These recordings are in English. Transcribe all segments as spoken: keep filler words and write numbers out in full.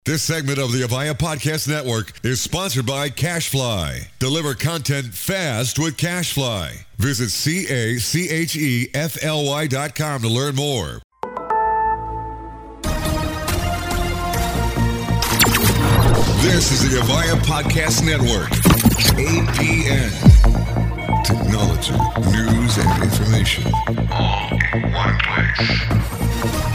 This segment of the Avaya Podcast Network is sponsored by CashFly. Deliver content fast with CashFly. Visit C A C H E F L Y dot com to learn more. This is the Avaya Podcast Network. A P N. Technology, news, and information. All in one place.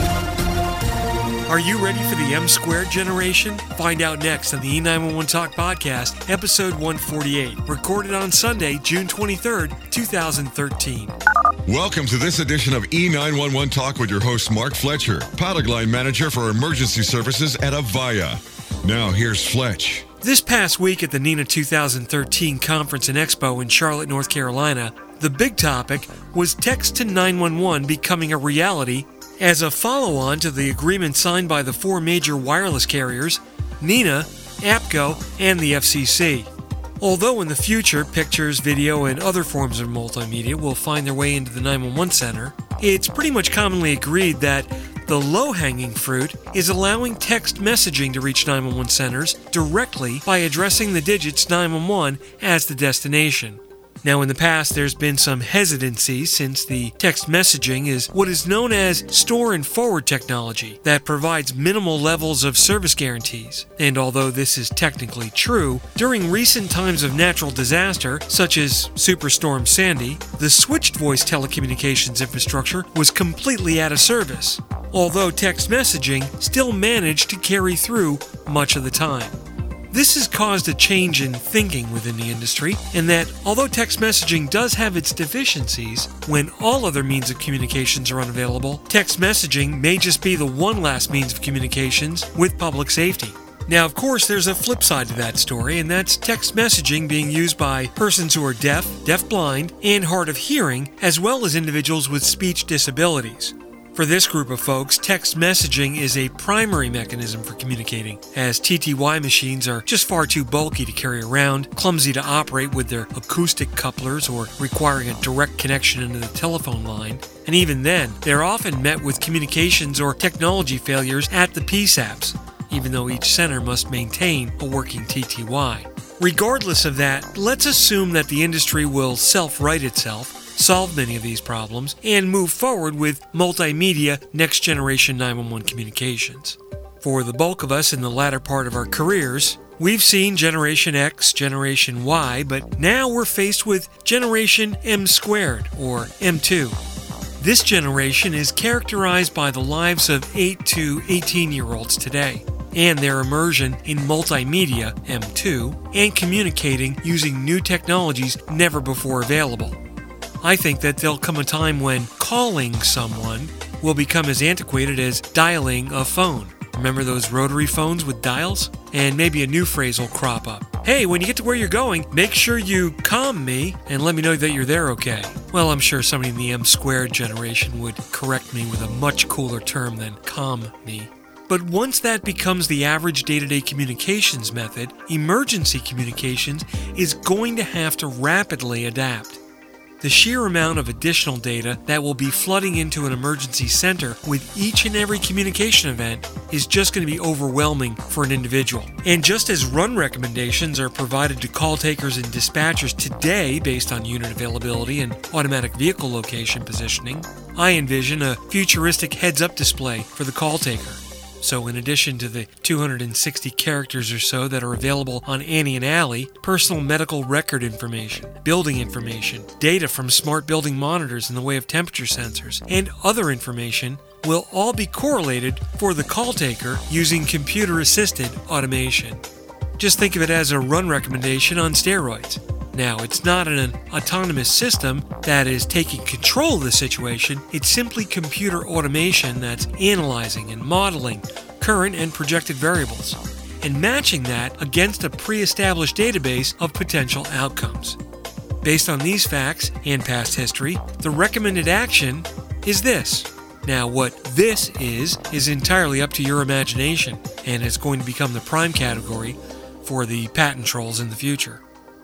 Are you ready for the M squared generation? Find out next on the E nine one one Talk Podcast, episode one forty-eight, recorded on Sunday, June twenty-third, twenty thirteen. Welcome to this edition of E nine one one Talk with your host, Mark Fletcher, product line manager for emergency services at Avaya. Now, here's Fletch. This past week at the NENA two thousand thirteen Conference and Expo in Charlotte, North Carolina, the big topic was text to nine one one becoming a reality as a follow-on to the agreement signed by the four major wireless carriers, NENA, APCO, and the F C C. Although in the future, pictures, video, and other forms of multimedia will find their way into the nine one one center, it's pretty much commonly agreed that the low-hanging fruit is allowing text messaging to reach nine one one centers directly by addressing the digits nine one one as the destination. Now, in the past, there's been some hesitancy since the text messaging is what is known as store and forward technology that provides minimal levels of service guarantees. And although this is technically true, during recent times of natural disaster, such as Superstorm Sandy, the switched voice telecommunications infrastructure was completely out of service, although text messaging still managed to carry through much of the time. This has caused a change in thinking within the industry, in that although text messaging does have its deficiencies, when all other means of communications are unavailable, text messaging may just be the one last means of communications with public safety. Now, of course, there's a flip side to that story, and that's text messaging being used by persons who are deaf, deafblind, and hard of hearing, as well as individuals with speech disabilities. For this group of folks, text messaging is a primary mechanism for communicating, as T T Y machines are just far too bulky to carry around, clumsy to operate with their acoustic couplers, or requiring a direct connection into the telephone line. And even then, they're often met with communications or technology failures at the P SAPs, even though each center must maintain a working T T Y. Regardless of that, let's assume that the industry will self-right itself, solve many of these problems, and move forward with multimedia next-generation nine one one communications. For the bulk of us in the latter part of our careers, we've seen Generation X, Generation Y, but now we're faced with Generation M squared, or M two. This generation is characterized by the lives of eight to eighteen-year-olds today, and their immersion in multimedia, M two, and communicating using new technologies never before available. I think that there'll come a time when calling someone will become as antiquated as dialing a phone. Remember those rotary phones with dials? And maybe a new phrase will crop up. Hey, when you get to where you're going, make sure you calm me and let me know that you're there okay. Well, I'm sure somebody in the M squared generation would correct me with a much cooler term than calm me. But once that becomes the average day-to-day communications method, emergency communications is going to have to rapidly adapt. The sheer amount of additional data that will be flooding into an emergency center with each and every communication event is just going to be overwhelming for an individual. And just as run recommendations are provided to call takers and dispatchers today based on unit availability and automatic vehicle location positioning, I envision a futuristic heads-up display for the call taker. So in addition to the two hundred sixty characters or so that are available on Annie and Alley, personal medical record information, building information, data from smart building monitors in the way of temperature sensors, and other information will all be correlated for the call taker using computer-assisted automation. Just think of it as a run recommendation on steroids. Now, it's not an autonomous system that is taking control of the situation, it's simply computer automation that's analyzing and modeling current and projected variables, and matching that against a pre-established database of potential outcomes. Based on these facts and past history, the recommended action is this. Now, what this is, is entirely up to your imagination, and is going to become the prime category for the patent trolls in the future.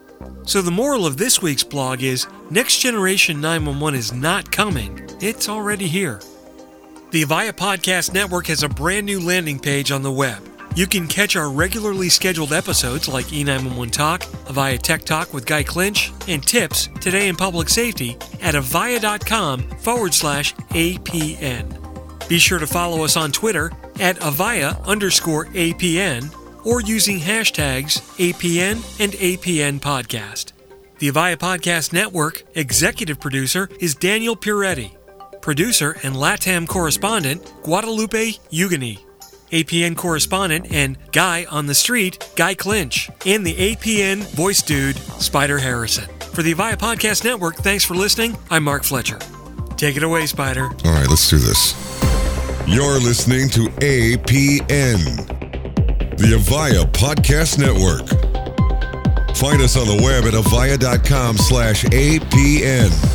So the moral of this week's blog is, Next Generation nine one one is not coming, it's already here. The Avaya Podcast Network has a brand new landing page on the web. You can catch our regularly scheduled episodes like E nine one one Talk, Avaya Tech Talk with Guy Clinch, and Tips, Today in Public Safety at avaya.com forward slash APN. Be sure to follow us on Twitter at Avaya underscore APN or using hashtags A P N and A P N Podcast. The Avaya Podcast Network executive producer is Daniel Puretti. Producer and LATAM correspondent, Guadalupe Ugani. A P N correspondent and guy on the street, Guy Clinch. And the A P N voice dude, Spider Harrison. For the Avaya Podcast Network, thanks for listening. I'm Mark Fletcher. Take it away, Spider. All right, let's do this. You're listening to A P N, the Avaya Podcast Network. Find us on the web at avaya.com slash APN.